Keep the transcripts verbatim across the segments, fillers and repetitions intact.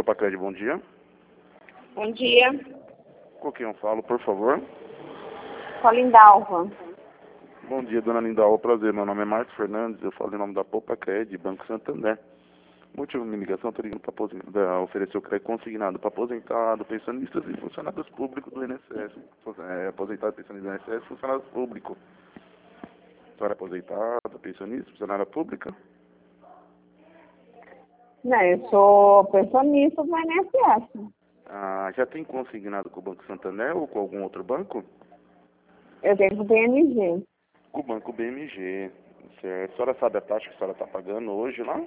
Popacred, bom dia. Bom dia. Com quem eu falo, por favor? Com a Lindalva. Bom dia, dona Lindalva. Prazer, meu nome é Marcos Fernandes, eu falo em nome da Popacred, Banco Santander. O motivo da minha ligação, estou ligando para oferecer o crédito consignado para aposentado, pensionistas e funcionários públicos do I N S S. É, aposentado, pensionista do I N S S, funcionário público. A senhora é aposentada, pensionista, funcionária pública? Não, eu sou pensionista do I N S S. Ah, já tem consignado com o Banco Santander ou com algum outro banco? Eu tenho com o B M G. Com o Banco B M G, certo. A senhora sabe a taxa que a senhora está pagando hoje lá?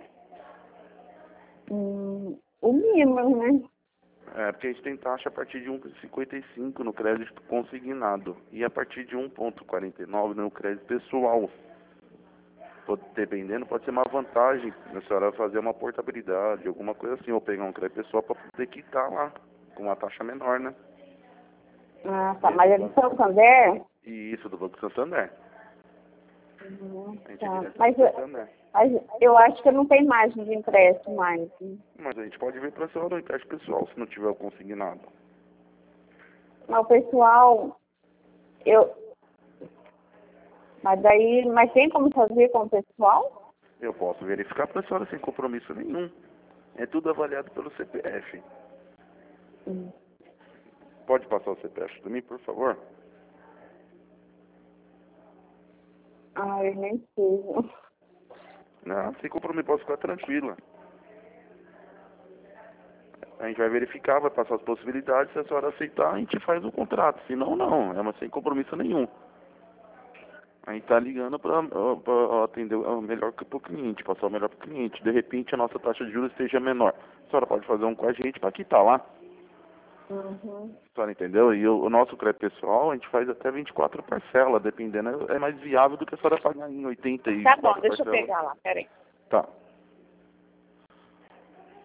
Hum, o mínimo, né? É, porque a gente tem taxa a partir de um vírgula cinquenta e cinco no crédito consignado e a partir de um vírgula quarenta e nove no crédito pessoal. Pode, dependendo, pode ser uma vantagem a senhora fazer uma portabilidade, alguma coisa assim, ou pegar um crédito pessoal para poder quitar lá, com uma taxa menor, né? Ah, tá. Mas é do Santander? E isso, do Banco Santander. Uhum, A gente tá. é direto Mas, do Santander. mas eu acho que não tem margem de empréstimo mais. Mas a gente pode ver para a senhora o empréstimo pessoal, se não tiver o consignado. Mas o pessoal, eu... Mas daí, mas tem como fazer com o pessoal? Eu posso verificar para a senhora sem compromisso nenhum. É tudo avaliado pelo C P F. Hum. Pode passar o C P F para mim, por favor? Ah, eu nem sei. Não, sem compromisso, pode ficar tranquila. A gente vai verificar, vai passar as possibilidades, se a senhora aceitar, a gente faz o contrato. Se não, não, é uma sem compromisso nenhum. A gente está ligando para atender o melhor para o cliente, passar o melhor para o cliente. De repente, a nossa taxa de juros esteja menor. A senhora pode fazer um com a gente para quitar lá. Uhum. A senhora entendeu? E o, o nosso crédito pessoal, a gente faz até vinte e quatro parcelas, dependendo, é mais viável do que a senhora pagar em oitenta e Tá quatro bom, deixa eu parcelas. pegar lá, peraí. Tá.